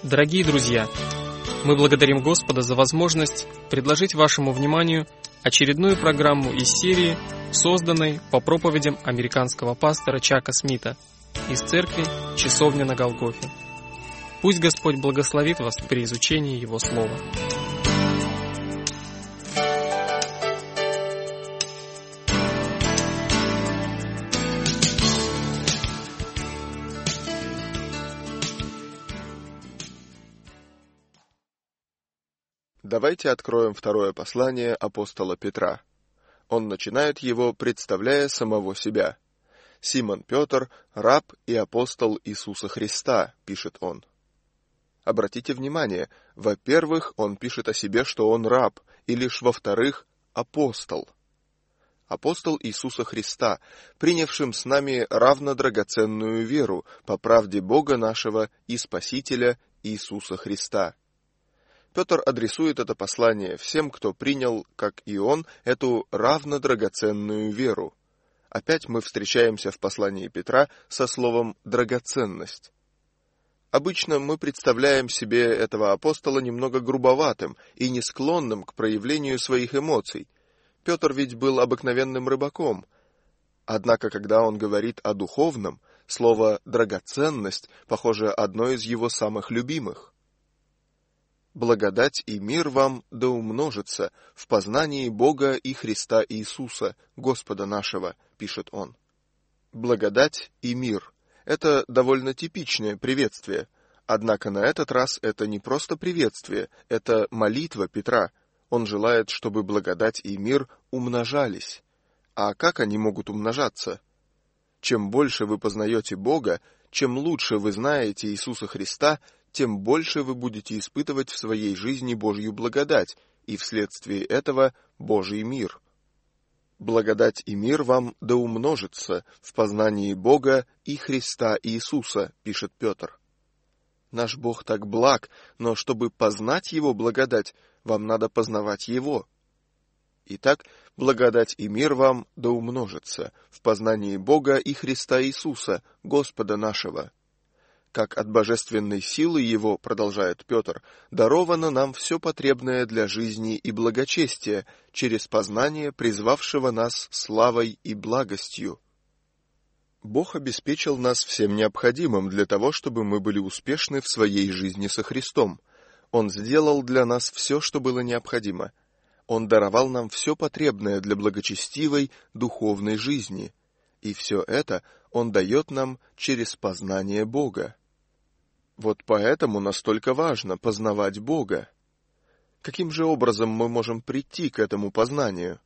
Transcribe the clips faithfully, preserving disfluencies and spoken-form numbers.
Дорогие друзья, мы благодарим Господа за возможность предложить вашему вниманию очередную программу из серии, созданной по проповедям американского пастора Чака Смита из церкви «Часовня на Голгофе». Пусть Господь благословит вас при изучении Его Слова. Давайте откроем второе послание апостола Петра. Он начинает его, представляя самого себя. «Симон Петр, раб и апостол Иисуса Христа», — пишет он. Обратите внимание, во-первых, он пишет о себе, что он раб, и лишь во-вторых, апостол. Апостол Иисуса Христа, принявшим с нами равнодрагоценную веру по правде Бога нашего и Спасителя Иисуса Христа. Петр адресует это послание всем, кто принял, как и он, эту равнодрагоценную веру. Опять мы встречаемся в послании Петра со словом «драгоценность». Обычно мы представляем себе этого апостола немного грубоватым и не склонным к проявлению своих эмоций. Петр ведь был обыкновенным рыбаком. Однако, когда он говорит о духовном, слово «драгоценность» похоже одно из его самых любимых. «Благодать и мир вам да умножится в познании Бога и Христа Иисуса, Господа нашего», — пишет он. Благодать и мир — это довольно типичное приветствие, однако на этот раз это не просто приветствие, это молитва Петра. Он желает, чтобы благодать и мир умножались. А как они могут умножаться? Чем больше вы познаете Бога, чем лучше вы знаете Иисуса Христа, тем больше вы будете испытывать в своей жизни Божью благодать, и вследствие этого Божий мир. Благодать и мир вам да умножится в познании Бога и Христа Иисуса, пишет Петр. Наш Бог так благ, но чтобы познать Его благодать, вам надо познавать Его. Итак, благодать и мир вам да умножится в познании Бога и Христа Иисуса, Господа нашего. Как от божественной силы Его, продолжает Петр, даровано нам все потребное для жизни и благочестия через познание призвавшего нас славой и благостью. Бог обеспечил нас всем необходимым для того, чтобы мы были успешны в своей жизни со Христом. Он сделал для нас все, что было необходимо. Он даровал нам все потребное для благочестивой духовной жизни. И все это Он дает нам через познание Бога. Вот поэтому настолько важно познавать Бога. Каким же образом мы можем прийти к этому познанию?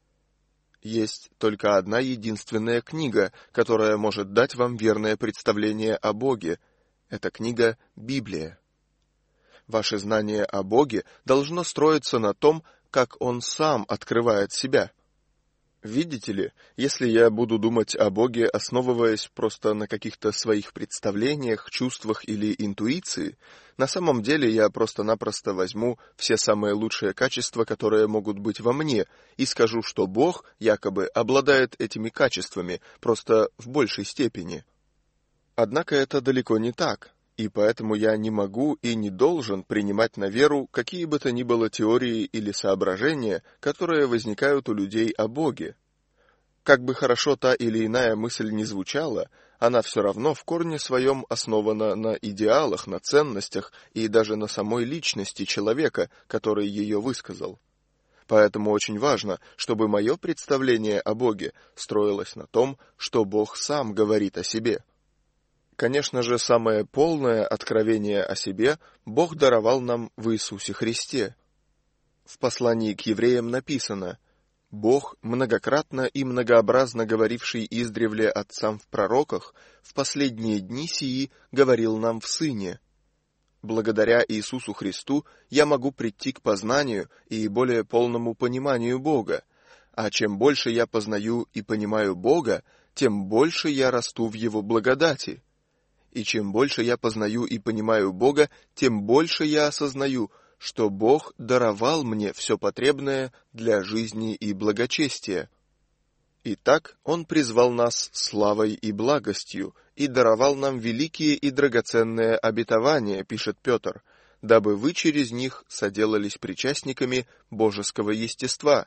Есть только одна единственная книга, которая может дать вам верное представление о Боге. Это книга Библия. Ваше знание о Боге должно строиться на том, как Он сам открывает себя. Видите ли, если я буду думать о Боге, основываясь просто на каких-то своих представлениях, чувствах или интуиции, на самом деле я просто-напросто возьму все самые лучшие качества, которые могут быть во мне, и скажу, что Бог якобы обладает этими качествами, просто в большей степени. Однако это далеко не так, и поэтому я не могу и не должен принимать на веру какие бы то ни было теории или соображения, которые возникают у людей о Боге. Как бы хорошо та или иная мысль ни звучала, она все равно в корне своем основана на идеалах, на ценностях и даже на самой личности человека, который ее высказал. Поэтому очень важно, чтобы мое представление о Боге строилось на том, что Бог сам говорит о себе. Конечно же, самое полное откровение о себе Бог даровал нам в Иисусе Христе. В послании к евреям написано: «Бог, многократно и многообразно говоривший издревле отцам в пророках, в последние дни сии говорил нам в Сыне». Благодаря Иисусу Христу я могу прийти к познанию и более полному пониманию Бога, а чем больше я познаю и понимаю Бога, тем больше я расту в Его благодати. И чем больше я познаю и понимаю Бога, тем больше я осознаю, что Бог даровал мне все потребное для жизни и благочестия. Итак, Он призвал нас славой и благостью и даровал нам великие и драгоценные обетования, пишет Петр, дабы вы через них соделались причастниками божеского естества.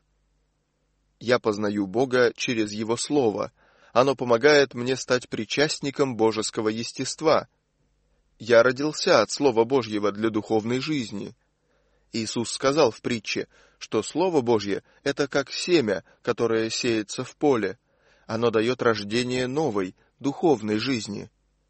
Я познаю Бога через Его Слово. Оно помогает мне стать причастником божеского естества. Я родился от Слова Божьего для духовной жизни. Иисус сказал в притче, что Слово Божье — это как семя, которое сеется в поле. Оно дает рождение новой, духовной жизни.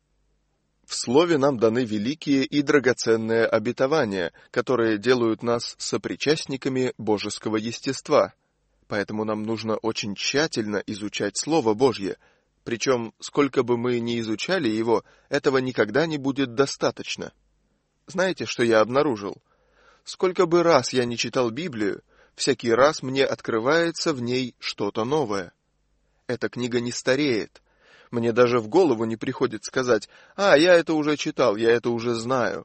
В Слове нам даны великие и драгоценные обетования, которые делают нас сопричастниками божеского естества. Поэтому нам нужно очень тщательно изучать Слово Божье. Причем, сколько бы мы ни изучали его, этого никогда не будет достаточно. Знаете, что я обнаружил? Сколько бы раз я ни читал Библию, всякий раз мне открывается в ней что-то новое. Эта книга не стареет. Мне даже в голову не приходит сказать: «А, я это уже читал, я это уже знаю».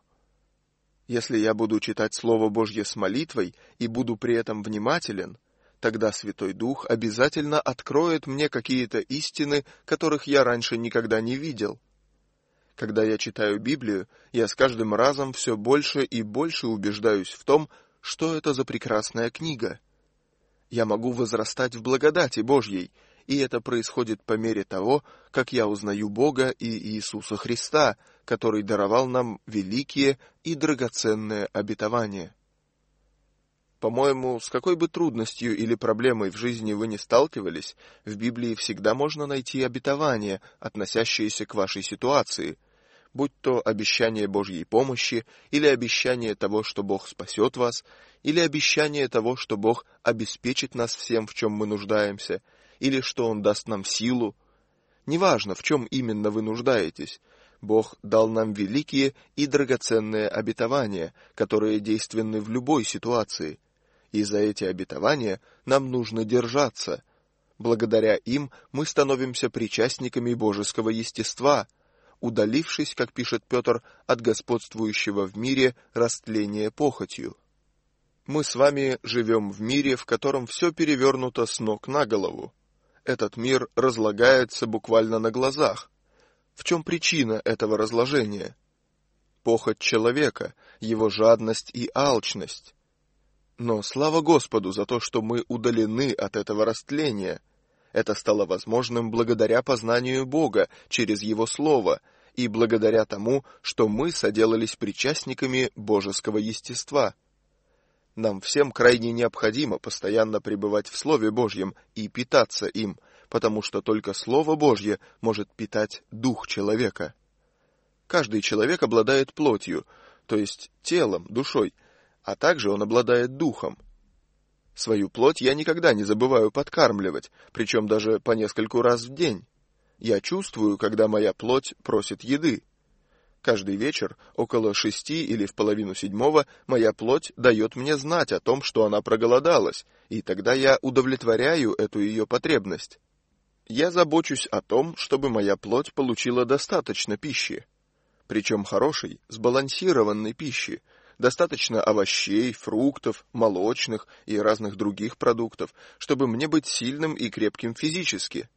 Если я буду читать Слово Божье с молитвой и буду при этом внимателен, тогда Святой Дух обязательно откроет мне какие-то истины, которых я раньше никогда не видел. Когда я читаю Библию, я с каждым разом все больше и больше убеждаюсь в том, что это за прекрасная книга. Я могу возрастать в благодати Божьей, и это происходит по мере того, как я узнаю Бога и Иисуса Христа, который даровал нам великие и драгоценные обетования. По-моему, с какой бы трудностью или проблемой в жизни вы не сталкивались, в Библии всегда можно найти обетования, относящиеся к вашей ситуации, будь то обещание Божьей помощи, или обещание того, что Бог спасет вас, или обещание того, что Бог обеспечит нас всем, в чем мы нуждаемся, или что Он даст нам силу. Неважно, в чем именно вы нуждаетесь, Бог дал нам великие и драгоценные обетования, которые действенны в любой ситуации. И за эти обетования нам нужно держаться. Благодаря им мы становимся причастниками божеского естества, удалившись, как пишет Петр, от господствующего в мире растления похотью. Мы с вами живем в мире, в котором все перевернуто с ног на голову. Этот мир разлагается буквально на глазах. В чем причина этого разложения? Похоть человека, его жадность и алчность. Но слава Господу за то, что мы удалены от этого растления. Это стало возможным благодаря познанию Бога через Его Слово и благодаря тому, что мы соделались причастниками божеского естества. Нам всем крайне необходимо постоянно пребывать в Слове Божьем и питаться им, потому что только Слово Божье может питать дух человека. Каждый человек обладает плотью, то есть телом, душой, а также он обладает духом. Свою плоть я никогда не забываю подкармливать, причем даже по нескольку раз в день. Я чувствую, когда моя плоть просит еды. Каждый вечер, около шести или в половину седьмого, моя плоть дает мне знать о том, что она проголодалась, и тогда я удовлетворяю эту ее потребность. Я забочусь о том, чтобы моя плоть получила достаточно пищи, причем хорошей, сбалансированной пищи, достаточно овощей, фруктов, молочных и разных других продуктов, чтобы мне быть сильным и крепким физически.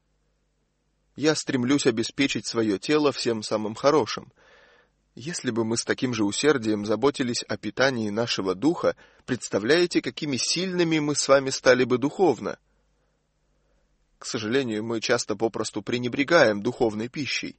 Я стремлюсь обеспечить свое тело всем самым хорошим. Если бы мы с таким же усердием заботились о питании нашего духа, представляете, какими сильными мы с вами стали бы духовно? К сожалению, мы часто попросту пренебрегаем духовной пищей.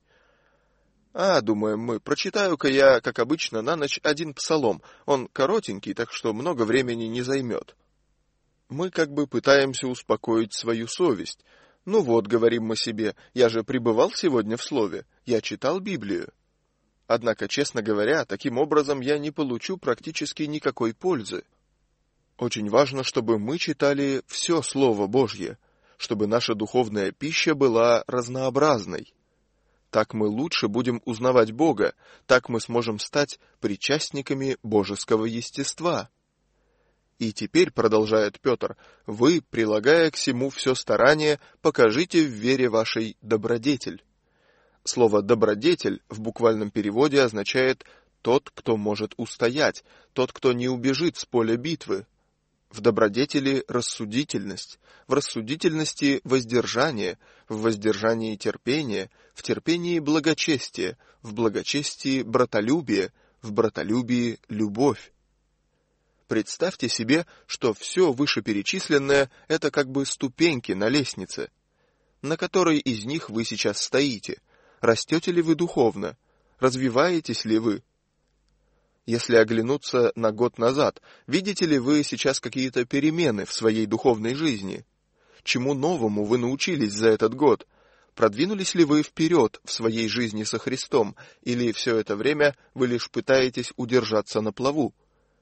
А, думаем мы, прочитаю-ка я, как обычно, на ночь один псалом. Он коротенький, так что много времени не займет. Мы как бы пытаемся успокоить свою совесть. Ну вот, говорим мы себе, я же пребывал сегодня в Слове, я читал Библию. Однако, честно говоря, таким образом я не получу практически никакой пользы. Очень важно, чтобы мы читали все Слово Божье, чтобы наша духовная пища была разнообразной. Так мы лучше будем узнавать Бога, так мы сможем стать причастниками божеского естества. И теперь, продолжает Петр, вы, прилагая к сему все старание, покажите в вере вашей добродетель. Слово «добродетель» в буквальном переводе означает «тот, кто может устоять», «тот, кто не убежит с поля битвы». в добродетели рассудительность, в рассудительности воздержание, в воздержании терпение, в терпении благочестие, в благочестии братолюбие, в братолюбии любовь. Представьте себе, что все вышеперечисленное — это как бы ступеньки на лестнице. На которой из них вы сейчас стоите? Растете ли вы духовно? Развиваетесь ли вы? Если оглянуться на год назад, видите ли вы сейчас какие-то перемены в своей духовной жизни? Чему новому вы научились за этот год? Продвинулись ли вы вперед в своей жизни со Христом, или все это время вы лишь пытаетесь удержаться на плаву?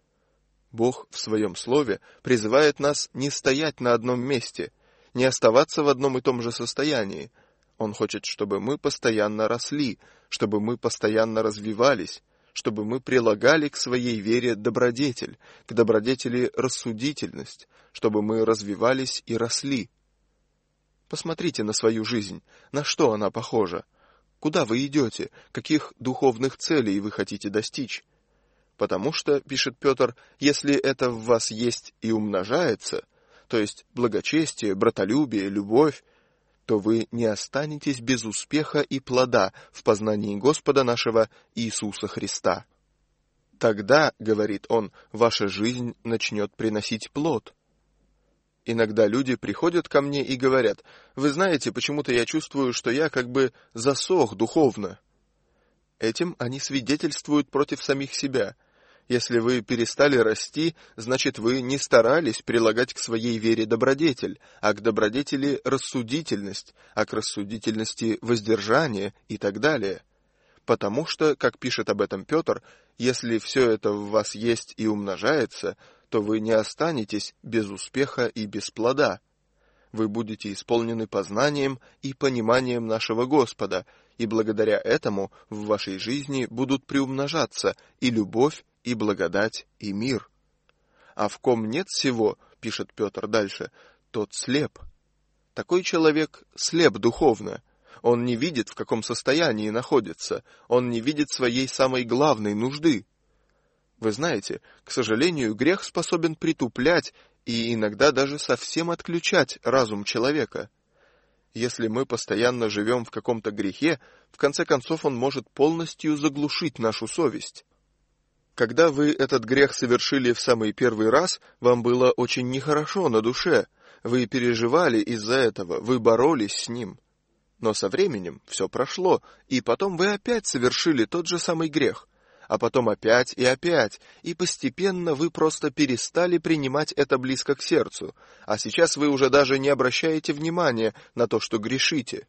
Бог в Своем Слове призывает нас не стоять на одном месте, не оставаться в одном и том же состоянии. Он хочет, чтобы мы постоянно росли, чтобы мы постоянно развивались, чтобы мы прилагали к своей вере добродетель, к добродетели рассудительность, чтобы мы развивались и росли. Посмотрите на свою жизнь, на что она похожа, куда вы идете, каких духовных целей вы хотите достичь. Потому что, пишет Петр, если это в вас есть и умножается, то есть благочестие, братолюбие, любовь, то вы не останетесь без успеха и плода в познании Господа нашего Иисуса Христа. Тогда, говорит он, ваша жизнь начнет приносить плод. Иногда люди приходят ко мне и говорят: «Вы знаете, почему-то я чувствую, что я как бы засох духовно». Этим они свидетельствуют против самих себя. Если вы перестали расти, значит, вы не старались прилагать к своей вере добродетель, а к добродетели рассудительность, а к рассудительности воздержание и так далее. Потому что, как пишет об этом Петр, если все это в вас есть и умножается, то вы не останетесь без успеха и без плода. Вы будете исполнены познанием и пониманием нашего Господа, и благодаря этому в вашей жизни будут приумножаться и любовь, и благодать, и мир. А в ком нет всего, пишет Петр дальше, тот слеп. Такой человек слеп духовно. Он не видит, в каком состоянии находится. Он не видит своей самой главной нужды. Вы знаете, к сожалению, грех способен притуплять и иногда даже совсем отключать разум человека. Если мы постоянно живем в каком-то грехе, в конце концов он может полностью заглушить нашу совесть. Когда вы этот грех совершили в самый первый раз, вам было очень нехорошо на душе, вы переживали из-за этого, вы боролись с ним. Но со временем все прошло, и потом вы опять совершили тот же самый грех, а потом опять и опять, и постепенно вы просто перестали принимать это близко к сердцу, а сейчас вы уже даже не обращаете внимания на то, что грешите.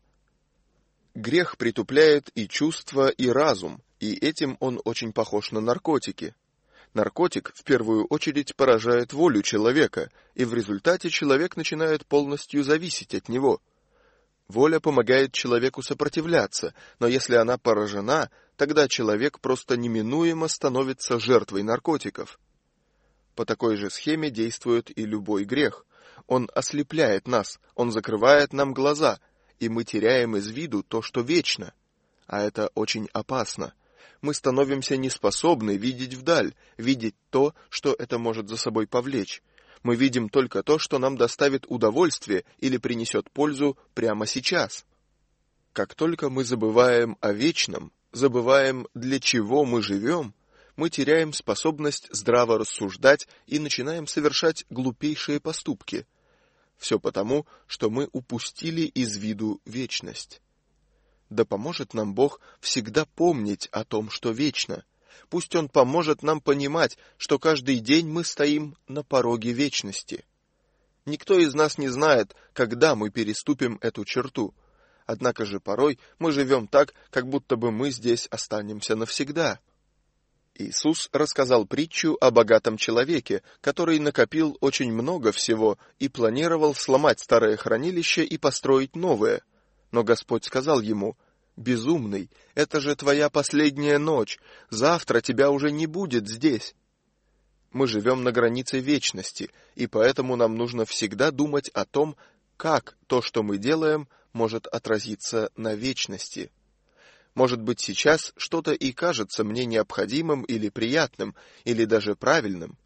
Грех притупляет и чувства, и разум, и этим он очень похож на наркотики. Наркотик в первую очередь поражает волю человека, и в результате человек начинает полностью зависеть от него. Воля помогает человеку сопротивляться, но если она поражена, тогда человек просто неминуемо становится жертвой наркотиков. По такой же схеме действует и любой грех. Он ослепляет нас, он закрывает нам глаза, и мы теряем из виду то, что вечно. А это очень опасно. Мы становимся неспособны видеть вдаль, видеть то, что это может за собой повлечь. Мы видим только то, что нам доставит удовольствие или принесет пользу прямо сейчас. Как только мы забываем о вечном, забываем, для чего мы живем, мы теряем способность здраво рассуждать и начинаем совершать глупейшие поступки. Все потому, что мы упустили из виду вечность. Да поможет нам Бог всегда помнить о том, что вечно. Пусть Он поможет нам понимать, что каждый день мы стоим на пороге вечности. Никто из нас не знает, когда мы переступим эту черту. Однако же порой мы живем так, как будто бы мы здесь останемся навсегда. Иисус рассказал притчу о богатом человеке, который накопил очень много всего и планировал сломать старое хранилище и построить новое. Но Господь сказал ему: «Безумный, это же твоя последняя ночь, завтра тебя уже не будет здесь». Мы живем на границе вечности, и поэтому нам нужно всегда думать о том, как то, что мы делаем, может отразиться на вечности. Может быть, сейчас что-то и кажется мне необходимым или приятным, или даже правильным,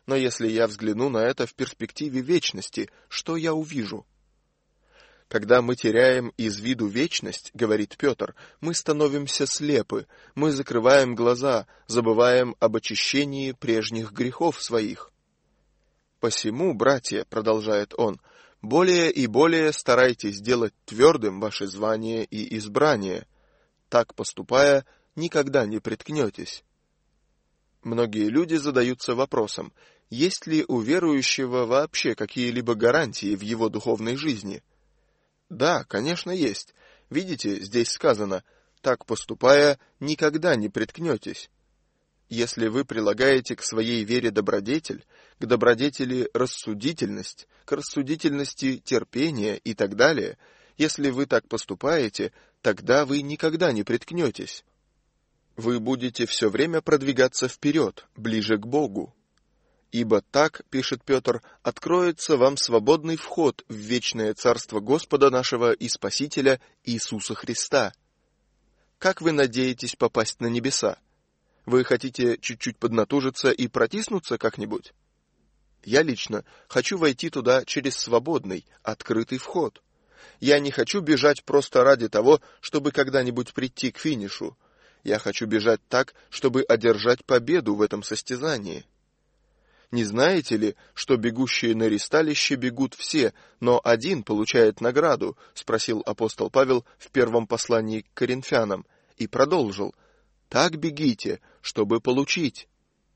Но если я взгляну на это в перспективе вечности, что я увижу? Когда мы теряем из виду вечность, говорит Петр, мы становимся слепы, мы закрываем глаза, забываем об очищении прежних грехов своих. «Посему, братья, — продолжает он, — более и более старайтесь делать твердым ваше звание и избрание. Так поступая, никогда не приткнетесь». Многие люди задаются вопросом, есть ли у верующего вообще какие-либо гарантии в его духовной жизни? Да, конечно, есть. Видите, здесь сказано, так поступая, никогда не приткнетесь. Если вы прилагаете к своей вере добродетель, к добродетели рассудительность, к рассудительности терпение и так далее, если вы так поступаете, тогда вы никогда не приткнетесь. Вы будете все время продвигаться вперед, ближе к Богу. «Ибо так, — пишет Петр, — откроется вам свободный вход в вечное царство Господа нашего и Спасителя Иисуса Христа». Как вы надеетесь попасть на небеса? Вы хотите чуть-чуть поднатужиться и протиснуться как-нибудь? Я лично хочу войти туда через свободный, открытый вход. Я не хочу бежать просто ради того, чтобы когда-нибудь прийти к финишу. Я хочу бежать так, чтобы одержать победу в этом состязании. Не знаете ли, что бегущие на ристалище бегут все, но один получает награду? Спросил апостол Павел в первом послании к Коринфянам и продолжил: так бегите, чтобы получить.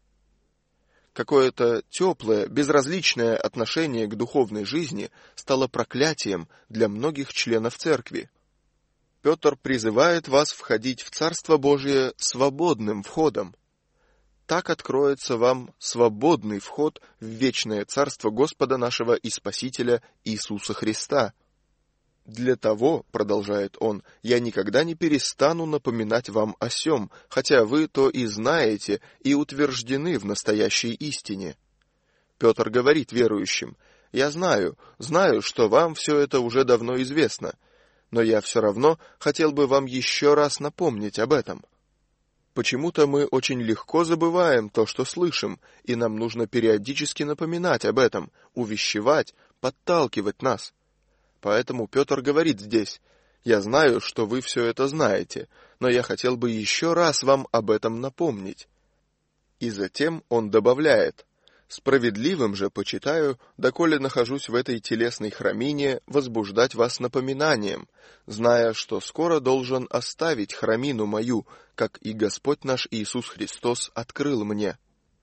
Какое-то теплое, безразличное отношение к духовной жизни стало проклятием для многих членов церкви. Петр призывает вас входить в Царство Божие свободным входом. Так откроется вам свободный вход в вечное Царство Господа нашего и Спасителя Иисуса Христа. Для того, продолжает он, я никогда не перестану напоминать вам о сем, хотя вы то и знаете и утверждены в настоящей истине. Петр говорит верующим: я знаю, знаю, что вам все это уже давно известно, но я все равно хотел бы вам еще раз напомнить об этом. Почему-то мы очень легко забываем то, что слышим, и нам нужно периодически напоминать об этом, увещевать, подталкивать нас. Поэтому Петр говорит здесь: я знаю, что вы все это знаете, но я хотел бы еще раз вам об этом напомнить. И затем он добавляет: справедливым же почитаю, доколе нахожусь в этой телесной храмине, возбуждать вас напоминанием, зная, что скоро должен оставить храмину мою, как и Господь наш Иисус Христос открыл мне.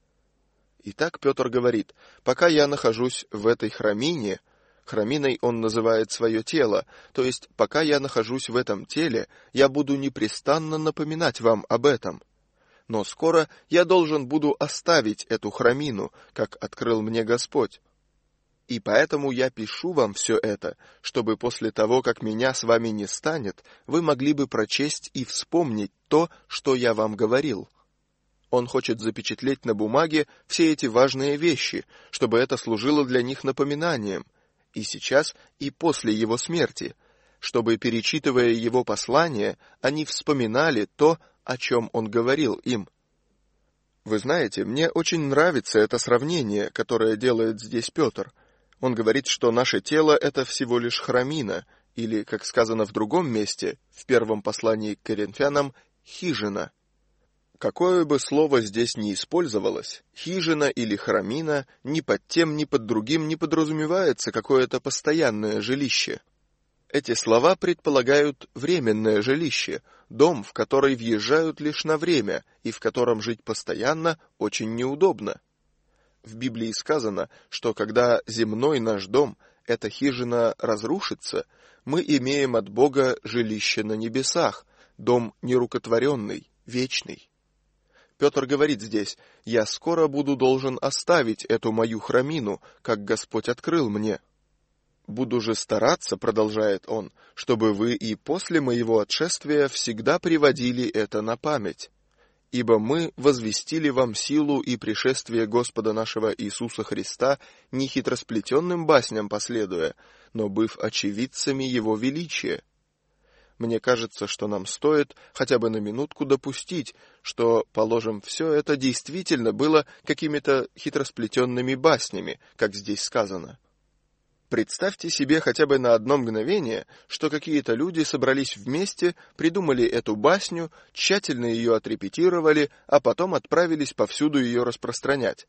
Итак, Петр говорит: пока я нахожусь в этой храмине, храминой он называет свое тело, то есть пока я нахожусь в этом теле, я буду непрестанно напоминать вам об этом. Но скоро я должен буду оставить эту храмину, как открыл мне Господь. И поэтому я пишу вам все это, чтобы после того, как меня с вами не станет, вы могли бы прочесть и вспомнить то, что я вам говорил. Он хочет запечатлеть на бумаге все эти важные вещи, чтобы это служило для них напоминанием, и сейчас, и после его смерти, чтобы, перечитывая его послание, они вспоминали то, о чем он говорил им. Вы знаете, мне очень нравится это сравнение, которое делает здесь Петр. Он говорит, что наше тело — это всего лишь храмина, или, как сказано в другом месте, в первом послании к Коринфянам, хижина. Какое бы слово здесь ни использовалось, хижина или храмина, ни под тем, ни под другим не подразумевается какое-то постоянное жилище. Эти слова предполагают временное жилище, дом, в который въезжают лишь на время и в котором жить постоянно очень неудобно. В Библии сказано, что когда земной наш дом, эта хижина, разрушится, мы имеем от Бога жилище на небесах, дом нерукотворенный, вечный. Петр говорит здесь: «Я скоро буду должен оставить эту мою храмину, как Господь открыл мне. Буду же стараться, — продолжает он, — чтобы вы и после моего отшествия всегда приводили это на память. Ибо мы возвестили вам силу и пришествие Господа нашего Иисуса Христа не хитросплетенным басням последуя, но быв очевидцами Его величия. Мне кажется, что нам стоит хотя бы на минутку допустить, что, положим, все это действительно было какими-то хитросплетенными баснями, как здесь сказано. Представьте себе хотя бы на одно мгновение, что какие-то люди собрались вместе, придумали эту басню, тщательно ее отрепетировали, а потом отправились повсюду ее распространять.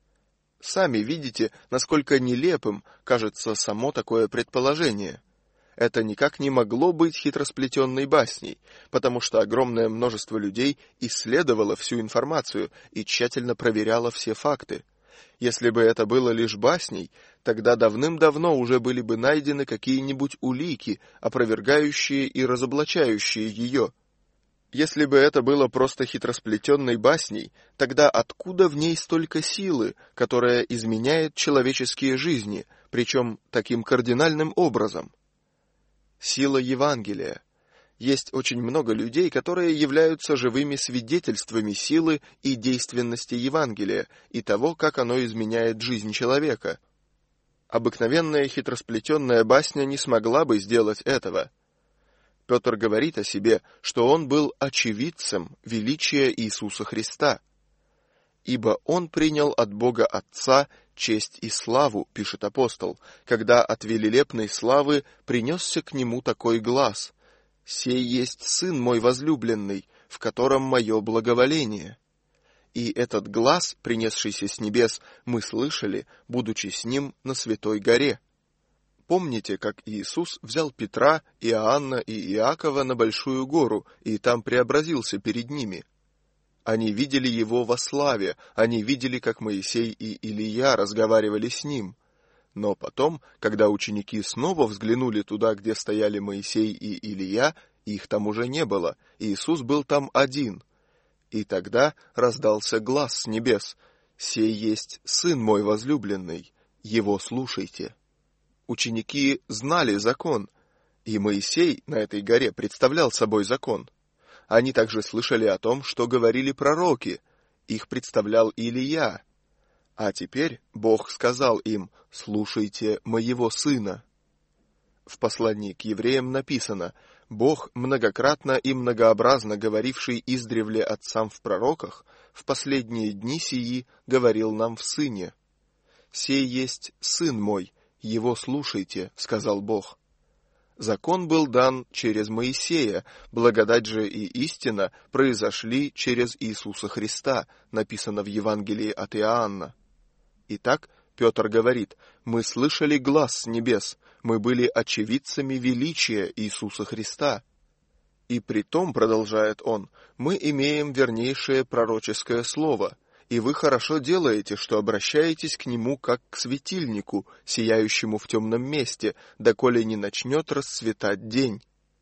Сами видите, насколько нелепым кажется само такое предположение. Это никак не могло быть хитросплетенной басней, потому что огромное множество людей исследовало всю информацию и тщательно проверяло все факты. Если бы это было лишь басней, тогда давным-давно уже были бы найдены какие-нибудь улики, опровергающие и разоблачающие ее. Если бы это было просто хитросплетенной басней, тогда откуда в ней столько силы, которая изменяет человеческие жизни, причем таким кардинальным образом? Сила Евангелия. Есть очень много людей, которые являются живыми свидетельствами силы и действенности Евангелия и того, как оно изменяет жизнь человека. Обыкновенная хитросплетенная басня не смогла бы сделать этого. Петр говорит о себе, что он был очевидцем величия Иисуса Христа. «Ибо он принял от Бога Отца честь и славу», — пишет апостол, когда от велилепной славы принесся к нему такой глас: «Сей есть Сын мой возлюбленный, в котором мое благоволение». И этот глас, принесшийся с небес, мы слышали, будучи с ним на Святой горе. Помните, как Иисус взял Петра, Иоанна и Иакова на большую гору и там преобразился перед ними? Они видели его во славе, они видели, как Моисей и Илия разговаривали с ним. Но потом, когда ученики снова взглянули туда, где стояли Моисей и Илия, их там уже не было, Иисус был там один. И тогда раздался глас с небес: «Сей есть Сын мой возлюбленный, его слушайте». Ученики знали закон, и Моисей на этой горе представлял собой закон. Они также слышали о том, что говорили пророки, их представлял Илия. А теперь Бог сказал им: «Слушайте моего Сына». В послании к евреям написано: «Бог, многократно и многообразно говоривший издревле отцам в пророках, в последние дни сии говорил нам в Сыне. Сей есть Сын мой, его слушайте», — сказал Бог. Закон был дан через Моисея, благодать же и истина произошли через Иисуса Христа, написано в Евангелии от Иоанна. Итак, Петр говорит: «Мы слышали глас с небес, мы были очевидцами величия Иисуса Христа». И притом, продолжает он, мы имеем вернейшее пророческое слово, и вы хорошо делаете, что обращаетесь к нему как к светильнику, сияющему в темном месте, доколе не начнет расцветать день.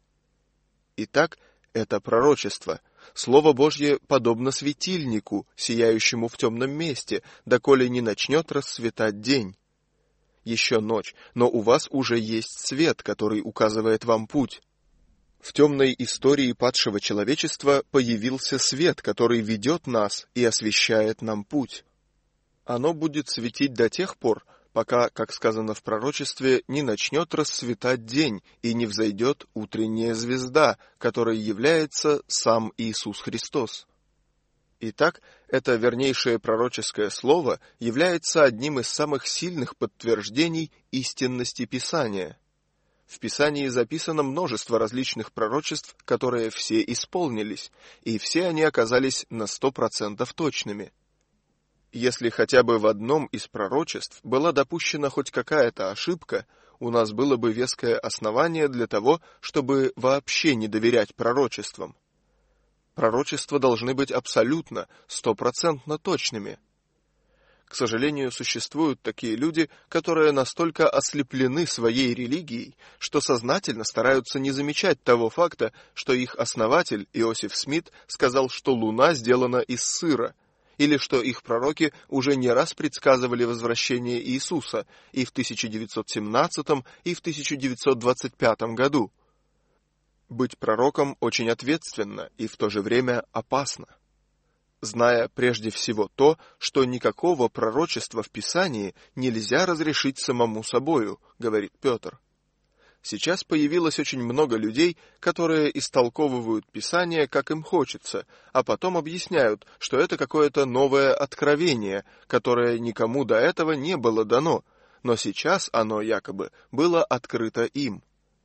Итак, это пророчество. Слово Божье подобно светильнику, сияющему в темном месте, доколе не начнет расцветать день. Еще ночь, но у вас уже есть свет, который указывает вам путь. В темной истории падшего человечества появился свет, который ведет нас и освещает нам путь. Оно будет светить до тех пор, пока, как сказано в пророчестве, не начнет расцветать день и не взойдет утренняя звезда, которой является сам Иисус Христос. Итак, это вернейшее пророческое слово является одним из самых сильных подтверждений истинности Писания. В Писании записано множество различных пророчеств, которые все исполнились, и все они оказались на сто процентов точными. Если хотя бы в одном из пророчеств была допущена хоть какая-то ошибка, у нас было бы веское основание для того, чтобы вообще не доверять пророчествам. Пророчества должны быть абсолютно, стопроцентно точными. К сожалению, существуют такие люди, которые настолько ослеплены своей религией, что сознательно стараются не замечать того факта, что их основатель Иосиф Смит сказал, что Луна сделана из сыра, или что их пророки уже не раз предсказывали возвращение Иисуса и в тысяча девятьсот семнадцатом, и в тысяча девятьсот двадцать пятом году. Быть пророком очень ответственно и в то же время опасно. Зная прежде всего то, что никакого пророчества в Писании нельзя разрешить самому собою, говорит Петр. Сейчас появилось очень много людей, которые истолковывают Писание, как им хочется, а потом объясняют, что это какое-то новое откровение, которое никому до этого не было дано, но сейчас оно якобы было открыто им.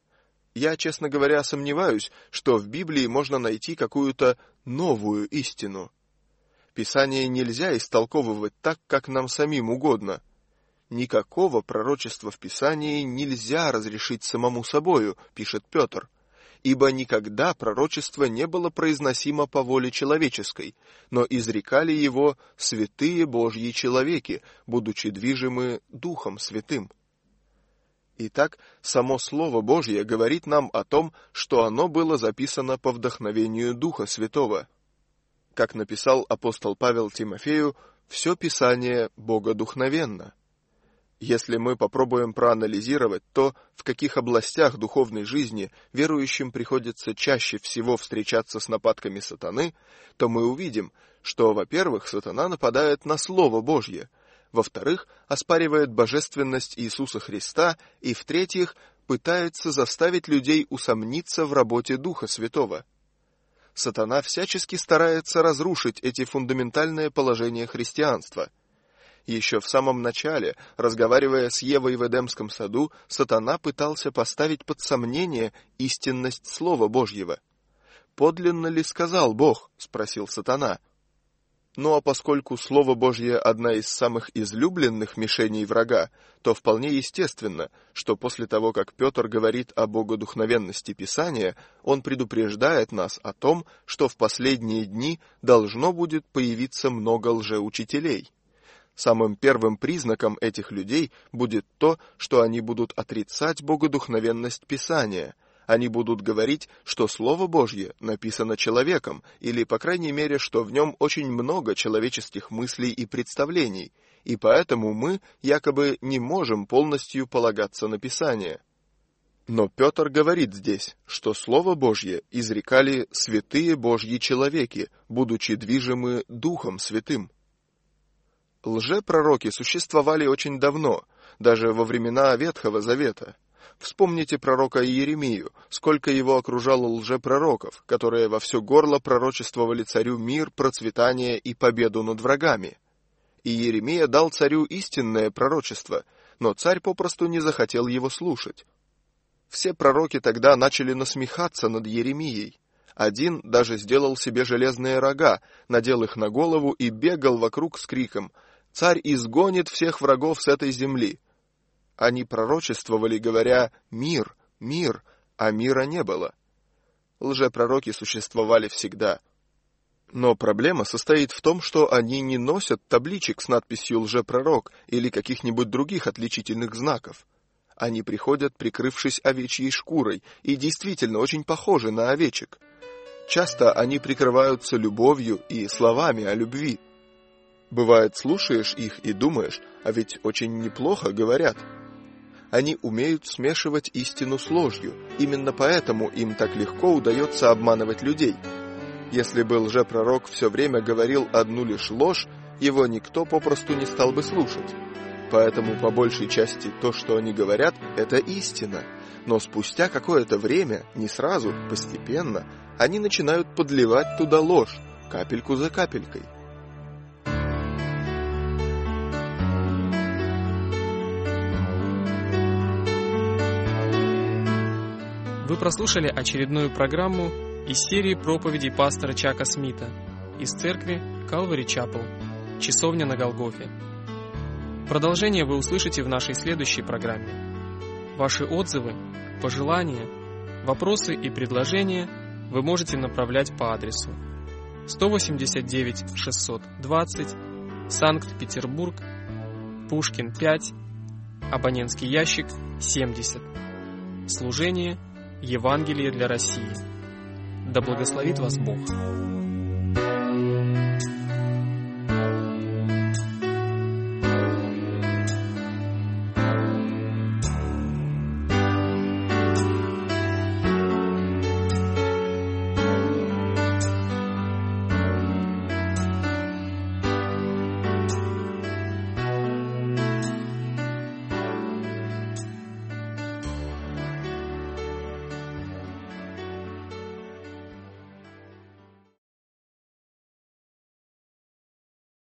Я, честно говоря, сомневаюсь, что в Библии можно найти какую-то новую истину. Писание нельзя истолковывать так, как нам самим угодно. Никакого пророчества в Писании нельзя разрешить самому собою, пишет Петр, ибо никогда пророчество не было произносимо по воле человеческой, но изрекали его святые Божьи человеки, будучи движимы Духом Святым. Итак, само Слово Божье говорит нам о том, что оно было записано по вдохновению Духа Святого. Как написал апостол Павел Тимофею, все Писание богодухновенно. Если мы попробуем проанализировать то, в каких областях духовной жизни верующим приходится чаще всего встречаться с нападками сатаны, то мы увидим, что, во-первых, сатана нападает на Слово Божье, во-вторых, оспаривает божественность Иисуса Христа, и, в-третьих, пытается заставить людей усомниться в работе Духа Святого. Сатана всячески старается разрушить эти фундаментальные положения христианства. Еще в самом начале, разговаривая с Евой в Эдемском саду, сатана пытался поставить под сомнение истинность Слова Божьего. «Подлинно ли сказал Бог?» — спросил сатана. Ну а поскольку Слово Божье — одна из самых излюбленных мишеней врага, то вполне естественно, что после того, как Петр говорит о богодухновенности Писания, он предупреждает нас о том, что в последние дни должно будет появиться много лжеучителей. Самым первым признаком этих людей будет то, что они будут отрицать богодухновенность Писания. Они будут говорить, что Слово Божье написано человеком, или, по крайней мере, что в нем очень много человеческих мыслей и представлений, и поэтому мы якобы не можем полностью полагаться на Писание. Но Петр говорит здесь, что Слово Божье изрекали святые Божьи человеки, будучи движимы Духом Святым. Лжепророки существовали очень давно, даже во времена Ветхого Завета. Вспомните пророка Иеремию, сколько его окружало лжепророков, которые во все горло пророчествовали царю мир, процветание и победу над врагами. И Иеремия дал царю истинное пророчество, но царь попросту не захотел его слушать. Все пророки тогда начали насмехаться над Иеремией. Один даже сделал себе железные рога, надел их на голову и бегал вокруг с криком: «Царь изгонит всех врагов с этой земли». Они пророчествовали, говоря «мир, мир», а мира не было. Лжепророки существовали всегда. Но проблема состоит в том, что они не носят табличек с надписью «лжепророк» или каких-нибудь других отличительных знаков. Они приходят, прикрывшись овечьей шкурой, и действительно очень похожи на овечек. Часто они прикрываются любовью и словами о любви. Бывает, слушаешь их и думаешь, а ведь очень неплохо говорят. Они умеют смешивать истину с ложью, именно поэтому им так легко удается обманывать людей. Если бы лжепророк все время говорил одну лишь ложь, его никто попросту не стал бы слушать. Поэтому по большей части то, что они говорят, это истина. Но спустя какое-то время, не сразу, постепенно, они начинают подливать туда ложь, капельку за капелькой. Вы прослушали очередную программу из серии проповедей пастора Чака Смита из церкви Calvary Chapel, Часовня на Голгофе. Продолжение вы услышите в нашей следующей программе. Ваши отзывы, пожелания, вопросы и предложения вы можете направлять по адресу сто восемьдесят девять шестьсот двадцать, Санкт-Петербург, Пушкин пять, абонентский ящик семьдесят. Служение Евангелие для России. Да благословит вас Бог.